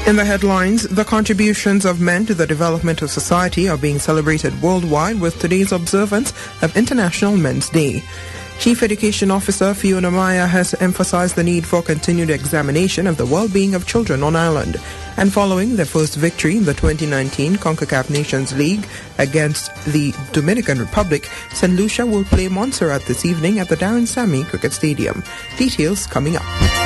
In the headlines, the contributions of men to the development of society are being celebrated worldwide with today's observance of International Men's Day. Chief Education Officer Fiona Maya has emphasized the need for continued examination of the well-being of children on Ireland. And following their first victory in the 2019 CONCACAF Nations League against the Dominican Republic, St. Lucia will play Montserrat this evening at the Darren Sammy Cricket Stadium. Details coming up.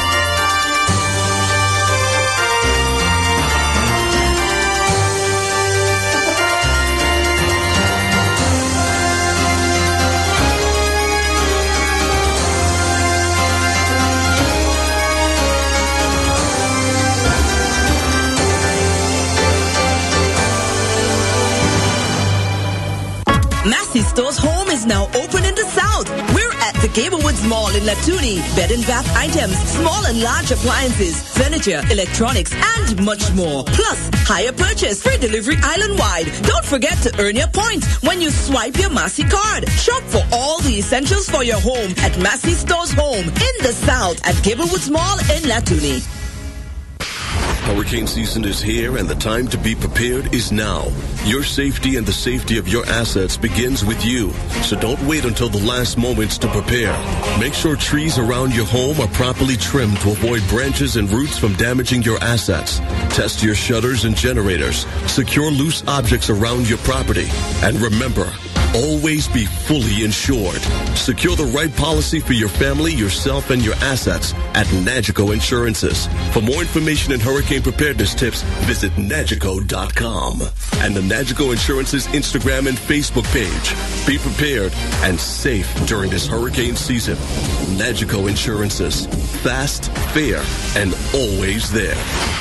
Massey Stores Home is now open in the South. We're at the Gablewoods Mall in Latuni. Bed and bath items, small and large appliances, furniture, electronics, and much more. Plus, higher purchase, free delivery island-wide. Don't forget to earn your points when you swipe your Massey card. Shop for all the essentials for your home at Massey Stores Home in the South at Gablewoods Mall in Latuni. Hurricane season is here and the time to be prepared is now. Your safety and the safety of your assets begins with you. So don't wait until the last moments to prepare. Make sure trees around your home are properly trimmed to avoid branches and roots from damaging your assets. Test your shutters and generators. Secure loose objects around your property. And remember, always be fully insured. Secure the right policy for your family, yourself, and your assets at Nagico Insurances. For more information and hurricane preparedness tips, visit Nagico.com and the Nagico Insurances Instagram and Facebook page. Be prepared and safe during this hurricane season. Nagico Insurances. Fast, fair, and always there.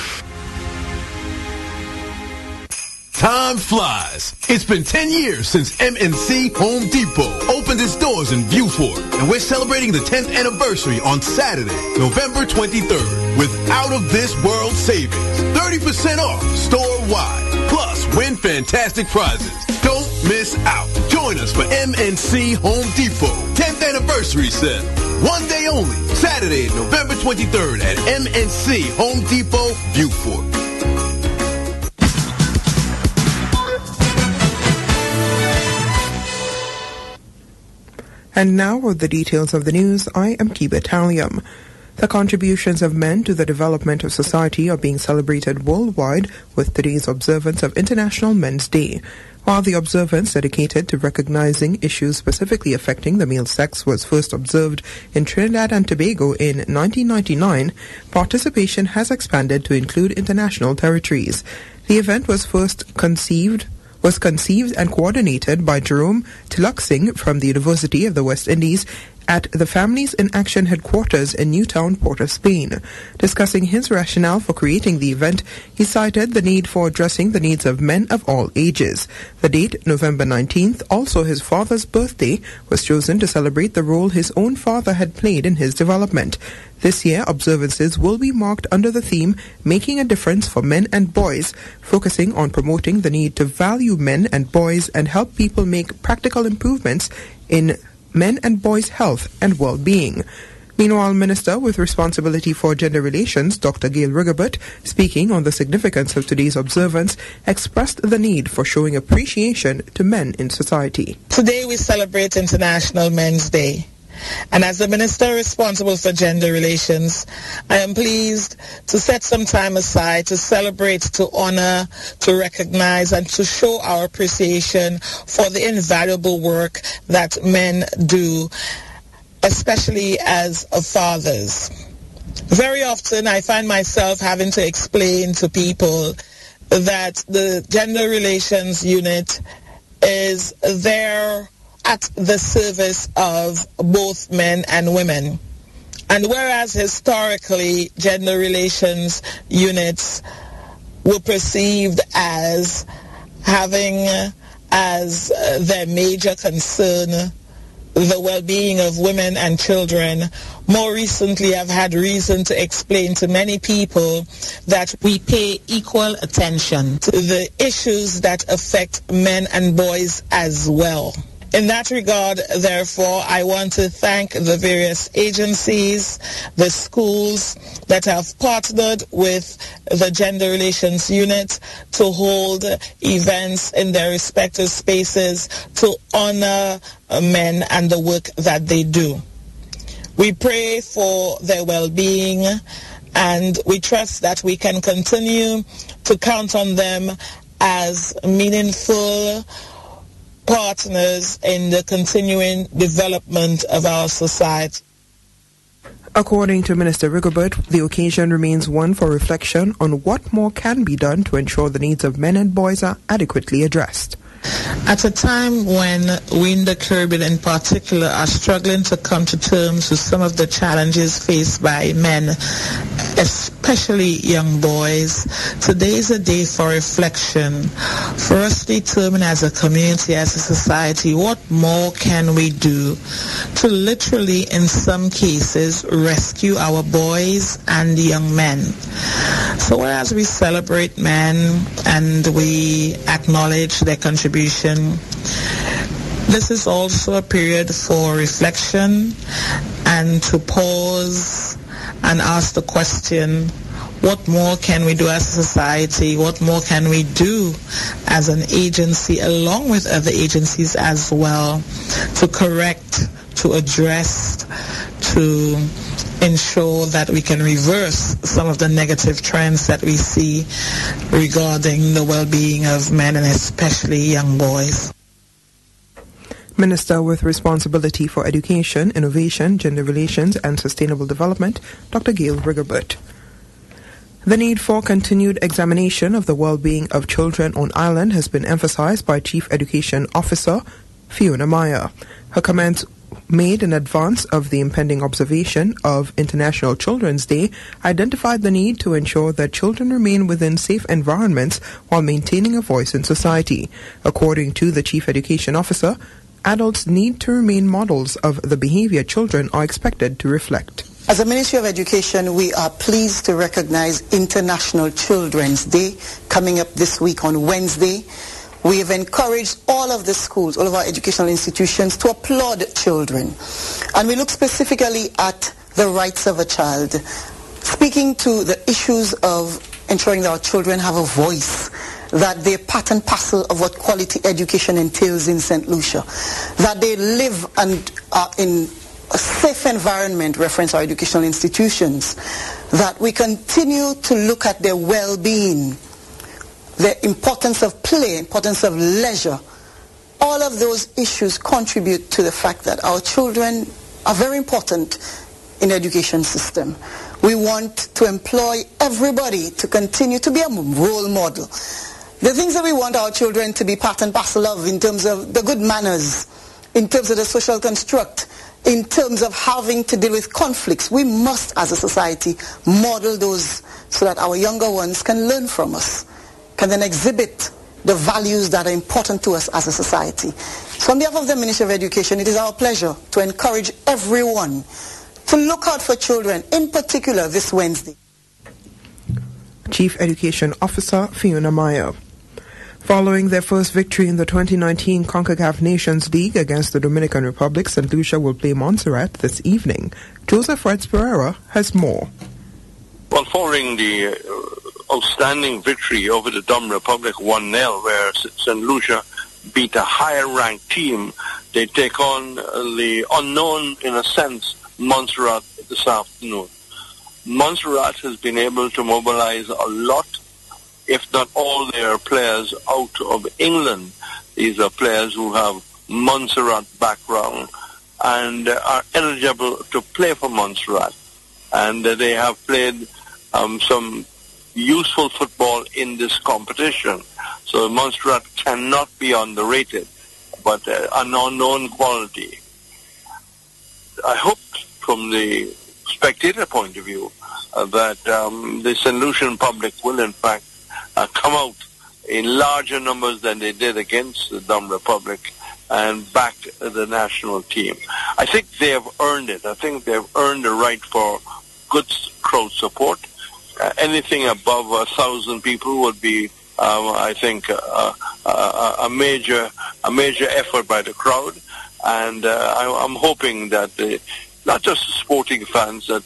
Time flies. It's been 10 years since MNC Home Depot opened its doors in Beaufort, and we're celebrating the 10th anniversary on Saturday, November 23rd, with out-of-this-world savings. 30% off store-wide. Plus, win fantastic prizes. Don't miss out. Join us for MNC Home Depot 10th anniversary sale. One day only. Saturday, November 23rd at MNC Home Depot, Beaufort. And now with the details of the news, I am Kiba Talium. The contributions of men to the development of society are being celebrated worldwide with today's observance of International Men's Day. While the observance dedicated to recognizing issues specifically affecting the male sex was first observed in Trinidad and Tobago in 1999, participation has expanded to include international territories. The event was conceived and coordinated by Jerome Tiluksing from the University of the West Indies at the Families in Action headquarters in Newtown, Port of Spain. Discussing his rationale for creating the event, he cited the need for addressing the needs of men of all ages. The date, November 19th, also his father's birthday, was chosen to celebrate the role his own father had played in his development. This year, observances will be marked under the theme Making a Difference for Men and Boys, focusing on promoting the need to value men and boys and help people make practical improvements in men and boys' health and well-being. Meanwhile, Minister with responsibility for gender relations, Dr. Gail Rigobert, speaking on the significance of today's observance, expressed the need for showing appreciation to men in society. Today we celebrate International Men's Day. And as the Minister responsible for gender relations, I am pleased to set some time aside to celebrate, to honor, to recognize, and to show our appreciation for the invaluable work that men do, especially as fathers. Very often I find myself having to explain to people that the gender relations unit is there at the service of both men and women. And whereas historically gender relations units were perceived as having as their major concern the well-being of women and children, more recently I've had reason to explain to many people that we pay equal attention to the issues that affect men and boys as well. In that regard, therefore, I want to thank the various agencies, the schools that have partnered with the Gender Relations Unit to hold events in their respective spaces to honor men and the work that they do. We pray for their well-being, and we trust that we can continue to count on them as meaningful partners in the continuing development of our society. According to Minister Rigobert, the occasion remains one for reflection on what more can be done to ensure the needs of men and boys are adequately addressed. At a time when we in the Caribbean in particular are struggling to come to terms with some of the challenges faced by men, especially young boys, today is a day for reflection, for us to determine as a community, as a society, what more can we do to literally, in some cases, rescue our boys and young men. So whereas we celebrate men and we acknowledge their contribution, this is also a period for reflection and to pause and ask the question, what more can we do as a society? What more can we do as an agency, along with other agencies as well, to correct, to address, to ensure that we can reverse some of the negative trends that we see regarding the well-being of men and especially young boys. Minister with responsibility for education, innovation, gender relations and sustainable development, Dr. Gail Rigobert. The need for continued examination of the well-being of children on island has been emphasized by Chief Education Officer Fiona Meyer. Her comments made in advance of the impending observation of International Children's Day identified the need to ensure that children remain within safe environments while maintaining a voice in society. According to the Chief Education Officer, adults need to remain models of the behavior children are expected to reflect. As a Ministry of Education, we are pleased to recognize International Children's Day coming up this week on Wednesday. We have encouraged all of the schools, all of our educational institutions to applaud children. And we look specifically at the rights of a child, speaking to the issues of ensuring that our children have a voice, that they're part and parcel of what quality education entails in St. Lucia, that they live and are in a safe environment, reference our educational institutions, that we continue to look at their well-being, the importance of play, importance of leisure. All of those issues contribute to the fact that our children are very important in the education system. We want to employ everybody to continue to be a role model. The things that we want our children to be part and parcel of in terms of the good manners, in terms of the social construct, in terms of having to deal with conflicts, we must as a society model those so that our younger ones can learn from us, can then exhibit the values that are important to us as a society. So on behalf of the Ministry of Education, it is our pleasure to encourage everyone to look out for children, in particular this Wednesday. Chief Education Officer Fiona Meyer. Following their first victory in the 2019 CONCACAF Nations League against the Dominican Republic, St. Lucia will play Montserrat this evening. Joseph Reds Pereira has more. Well, following the outstanding victory over the Dom Republic 1-0, where St. Lucia beat a higher-ranked team, they take on the unknown, in a sense, Montserrat this afternoon. Montserrat has been able to mobilize a lot, if not all their players, out of England. These are players who have Montserrat background and are eligible to play for Montserrat. And they have played some useful football in this competition. So Montserrat cannot be underrated, but an unknown quality. I hope from the spectator point of view that the St. Lucian public will in fact come out in larger numbers than they did against the Dom Republic and back the national team. I think they have earned it. I think they've earned the right for good crowd support. Anything above 1,000 people would be I think a major effort by the crowd, and I'm hoping that not just sporting fans, that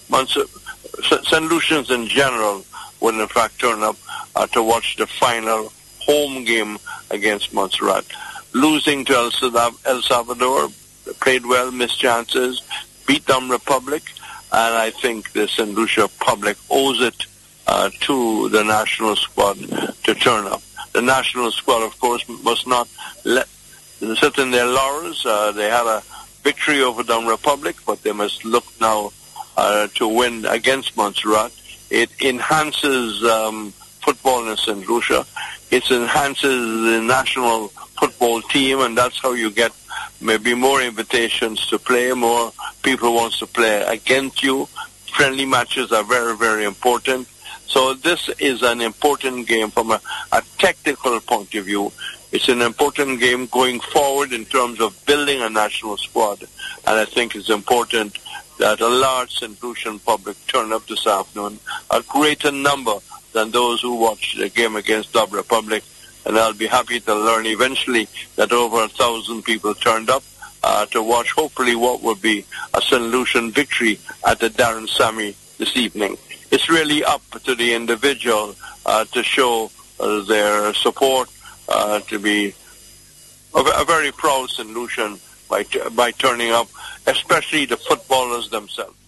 St. Lucians in general will in fact turn up to watch the final home game against Montserrat. Losing to El Salvador, played well, missed chances, beat Dom Republic, and I think the St. Lucia public owes it to the national squad to turn up. The national squad, of course, must not sit in their laurels. They had a victory over Dom Republic, but they must look now to win against Montserrat. It enhances football in St. Lucia. It enhances the national football team, and that's how you get maybe more invitations to play, more people wants to play against you. Friendly matches are very, very important. So this is an important game from a technical point of view. It's an important game going forward in terms of building a national squad. And I think it's important that a large St. Lucian public turn up this afternoon, a greater number than those who watched the game against Dom Republic. And I'll be happy to learn eventually that over 1,000 people turned up to watch hopefully what will be a St. Lucian victory at the Darren Sammy this evening. It's really up to the individual to show their support, to be a very proud St. Lucian by turning up, especially the footballers themselves.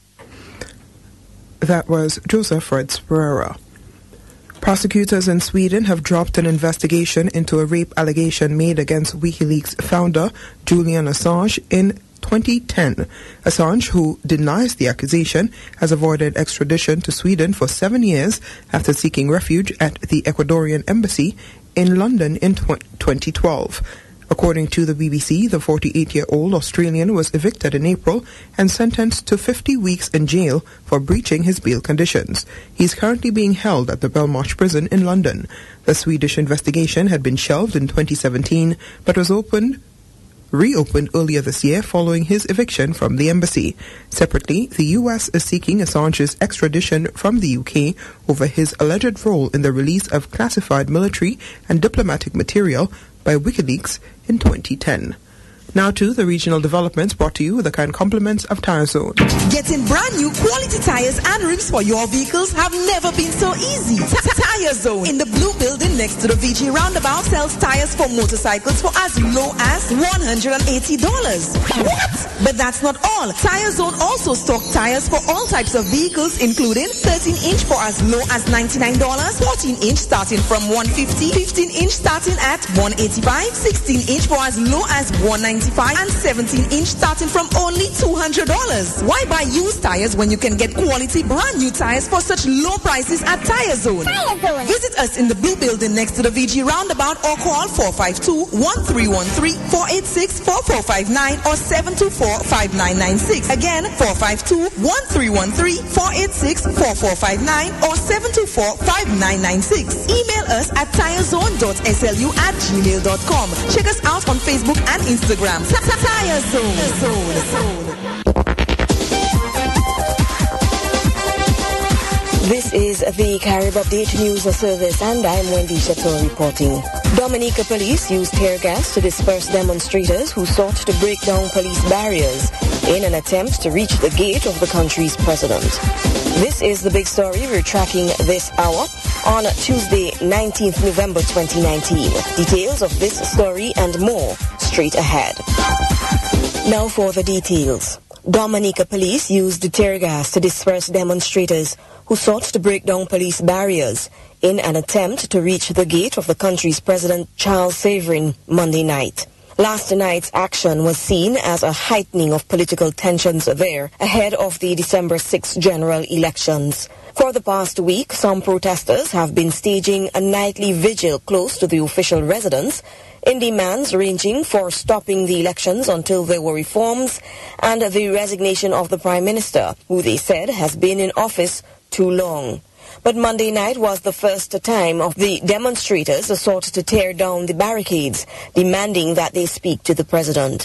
That was Joseph Fritz Pereira. Prosecutors in Sweden have dropped an investigation into a rape allegation made against WikiLeaks founder Julian Assange in 2010. Assange, who denies the accusation, has avoided extradition to Sweden for 7 years after seeking refuge at the Ecuadorian embassy in London in 2012. According to the BBC, the 48-year-old Australian was evicted in April and sentenced to 50 weeks in jail for breaching his bail conditions. He is currently being held at the Belmarsh prison in London. The Swedish investigation had been shelved in 2017 but was reopened earlier this year following his eviction from the embassy. Separately, the US is seeking Assange's extradition from the UK over his alleged role in the release of classified military and diplomatic material by WikiLeaks in 2010. Now to the regional developments brought to you with the kind compliments of Tire Zone. Getting brand new quality tires and rims for your vehicles have never been so easy. Tire Zone in the blue building next to the VG Roundabout sells tires for motorcycles for as low as $180. What? But that's not all. Tire Zone also stocks tires for all types of vehicles, including 13-inch for as low as $99, 14-inch starting from $150, 15-inch starting at $185, 16-inch for as low as $190. And 17-inch starting from only $200. Why buy used tires when you can get quality brand new tires for such low prices at Tire Zone? Visit us in the blue building next to the VG Roundabout or call 452-1313, 486-4459 or 724-5996. Again, 452-1313, 486-4459 or 724-5996. Email us at tirezone.slu@gmail.com. Check us out on Facebook and Instagram. Tire Zone. This is the Carib Update News Service, and I'm Wendy Chateau reporting. Dominica police used tear gas to disperse demonstrators who sought to break down police barriers in an attempt to reach the gate of the country's president. This is the big story we're tracking this hour on Tuesday, 19th November 2019. Details of this story and more straight ahead. Now for the details. Dominica police used tear gas to disperse demonstrators who sought to break down police barriers in an attempt to reach the gate of the country's president, Charles Saverin, Monday night. Last night's action was seen as a heightening of political tensions there ahead of the December 6th general elections. For the past week, some protesters have been staging a nightly vigil close to the official residence in demands ranging for stopping the elections until there were reforms and the resignation of the Prime Minister, who they said has been in office too long. But Monday night was the first time of the demonstrators sought to tear down the barricades, demanding that they speak to the president.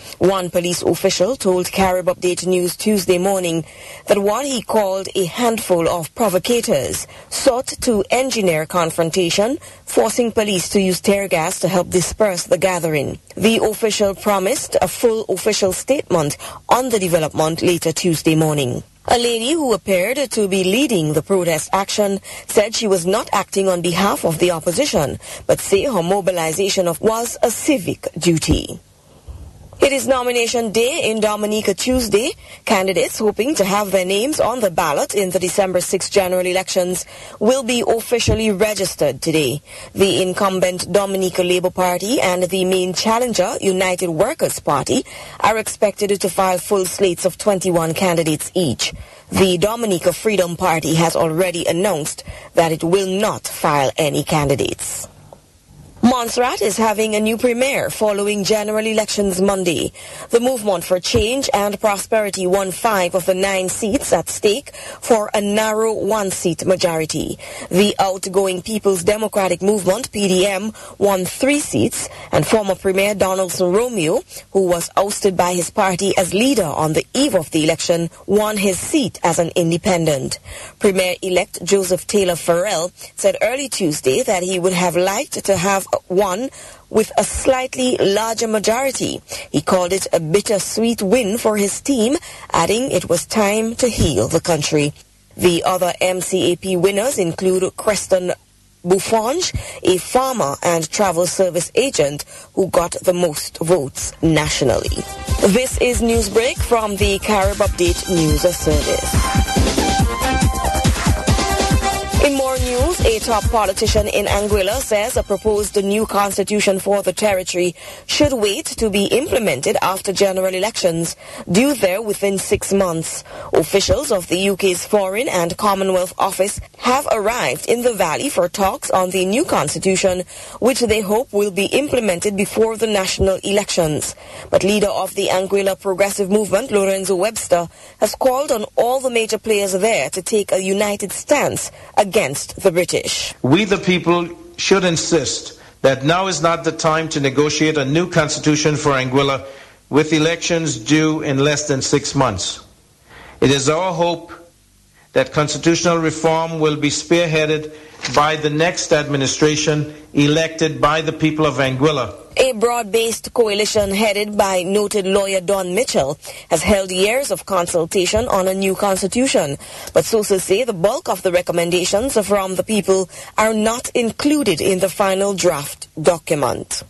One police official told Carib Update News Tuesday morning that what he called a handful of provocators sought to engineer confrontation, forcing police to use tear gas to help disperse the gathering. The official promised a full official statement on the development later Tuesday morning. A lady who appeared to be leading the protest action said she was not acting on behalf of the opposition, but say her mobilization was a civic duty. It is nomination day in Dominica Tuesday. Candidates hoping to have their names on the ballot in the December 6 general elections will be officially registered today. The incumbent Dominica Labour Party and the main challenger United Workers Party are expected to file full slates of 21 candidates each. The Dominica Freedom Party has already announced that it will not file any candidates. Montserrat is having a new premier following general elections Monday. The Movement for Change and Prosperity won 5 of the 9 seats at stake for a narrow 1-seat majority. The outgoing People's Democratic Movement, PDM, won 3 seats, and former Premier Donaldson Romeo, who was ousted by his party as leader on the eve of the election, won his seat as an independent. Premier-elect Joseph Taylor Farrell said early Tuesday that he would have liked to have won with a slightly larger majority. He called it a bittersweet win for his team, adding it was time to heal the country. The other MCAP winners include Creston Buffonge, a farmer and travel service agent who got the most votes nationally. This is Newsbreak from the Carib Update News Service. In more news, a top politician in Anguilla says a proposed new constitution for the territory should wait to be implemented after general elections, due there within 6 months. Officials of the UK's Foreign and Commonwealth Office have arrived in the valley for talks on the new constitution, which they hope will be implemented before the national elections. But leader of the Anguilla Progressive Movement, Lorenzo Webster, has called on all the major players there to take a united stance against the British. We the people should insist that now is not the time to negotiate a new constitution for Anguilla with elections due in less than 6 months. It is our hope that constitutional reform will be spearheaded by the next administration elected by the people of Anguilla. A broad-based coalition headed by noted lawyer Don Mitchell has held years of consultation on a new constitution, but sources say the bulk of the recommendations from the people are not included in the final draft document.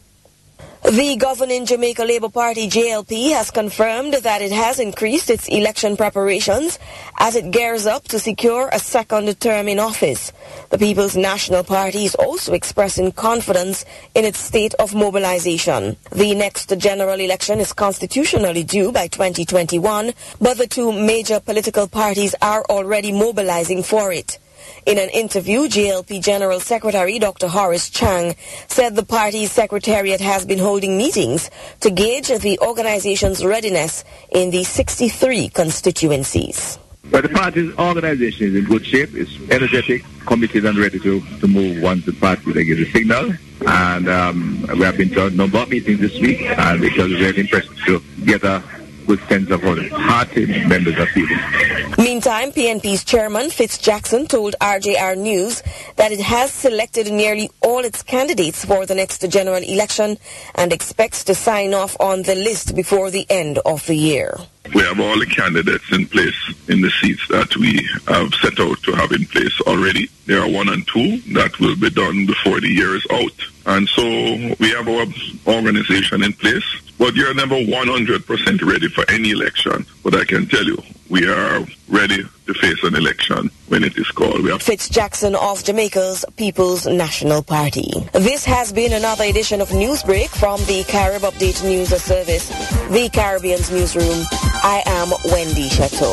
The governing Jamaica Labour Party, JLP, has confirmed that it has increased its election preparations as it gears up to secure a second term in office. The People's National Party is also expressing confidence in its state of mobilization. The next general election is constitutionally due by 2021, but the 2 major political parties are already mobilizing for it. In an interview, JLP General Secretary Dr. Horace Chang said the party's secretariat has been holding meetings to gauge the organization's readiness in the 63 constituencies. But the party's organization is in good shape. It's energetic, committed and ready to move once the party they give the signal. And we have been to a number of meetings this week, and it was very impressive to get a good sense of what party members are feeling. Meantime, PNP's chairman Fitz Jackson told RJR News that it has selected nearly all its candidates for the next general election and expects to sign off on the list before the end of the year. We have all the candidates in place in the seats that we have set out to have in place already. There are 1 and 2 that will be done before the year is out. And so we have our organization in place, but you're never 100% ready for any election. But I can tell you, we are ready to face an election when it is called. Fitz Jackson of Jamaica's People's National Party. This has been another edition of Newsbreak from the Carib Update News Service, the Caribbean's newsroom. I am Wendy Chateau.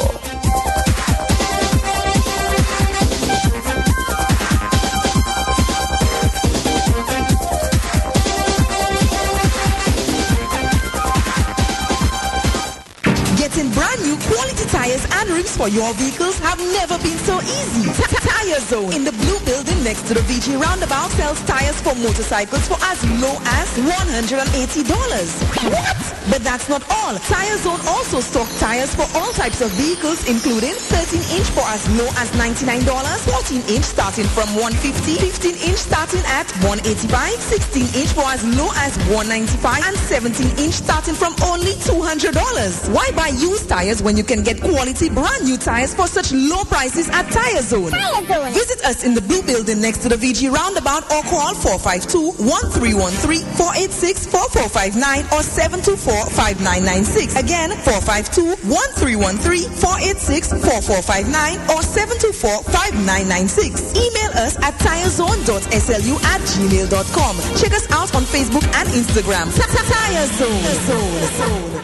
Getting brand new quality tires tires and rims for your vehicles have never been so easy. Tire Zone in the blue building next to the VG Roundabout sells tires for motorcycles for as low as $180. What? But that's not all. Tire Zone also stock tires for all types of vehicles, including 13-inch for as low as $99, 14-inch starting from $150, 15-inch starting at $185, 16-inch for as low as $195, and 17-inch starting from only $200. Why buy used tires when you can get quality brand new tires for such low prices at Tire Zone? Visit us in the blue building next to the VG Roundabout or call 452-1313, 486-4459 or 724-5996. Again, 452-1313, 486-4459 or 724-5996. Email us at tirezone.slu@gmail.com. Check us out on Facebook and Instagram. Tire Zone.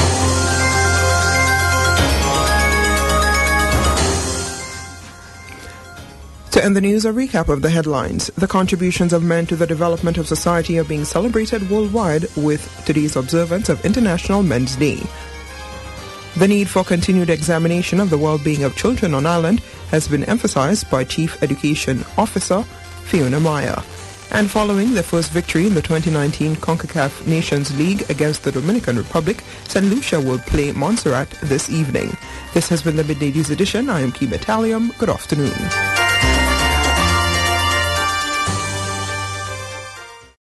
To end the news, a recap of the headlines. The contributions of men to the development of society are being celebrated worldwide with today's observance of International Men's Day. The need for continued examination of the well-being of children on island has been emphasized by Chief Education Officer Fiona Meyer. And following their first victory in the 2019 CONCACAF Nations League against the Dominican Republic, St. Lucia will play Montserrat this evening. This has been the Midday News Edition. I am Kiba Talium. Good afternoon.